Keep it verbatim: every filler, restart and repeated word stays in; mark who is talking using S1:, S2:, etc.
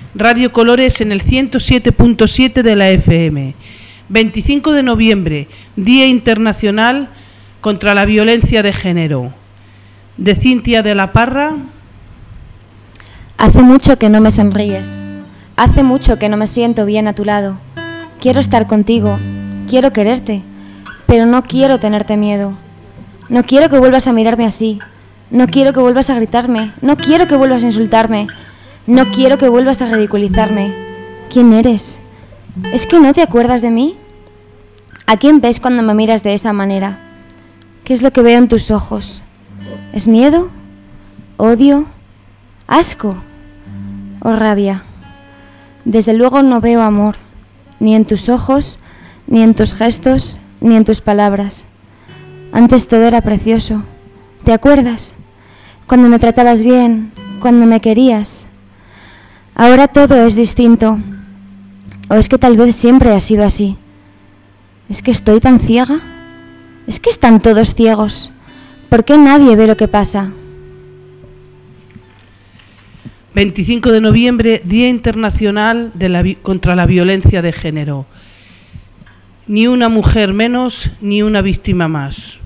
S1: Radio Colores en el ciento siete punto siete de la F M. veinticinco de noviembre, Día Internacional contra la Violencia de Género. De Cintia de la Parra.
S2: Hace mucho que no me sonríes. Hace mucho que no me siento bien a tu lado. Quiero estar contigo, quiero quererte, pero no quiero tenerte miedo. No quiero que vuelvas a mirarme así. No quiero que vuelvas a gritarme. No quiero que vuelvas a insultarme. No quiero que vuelvas a ridiculizarme. ¿Quién eres? ¿Es que no te acuerdas de mí? ¿A quién ves cuando me miras de esa manera? ¿Qué es lo que veo en tus ojos? ¿Es miedo? ¿Odio? ¿Asco? ¿O rabia? Desde luego no veo amor, ni en tus ojos, ni en tus gestos, ni en tus palabras. Antes todo era precioso. ¿Te acuerdas? Cuando me tratabas bien, cuando me querías. Ahora todo es distinto. ¿O es que tal vez siempre ha sido así? ¿Es que estoy tan ciega? ¿Es que están todos ciegos? ¿Por qué nadie ve lo que pasa?
S1: veinticinco de noviembre, Día Internacional de la, contra la Violencia de Género. Ni una mujer menos, ni una víctima más.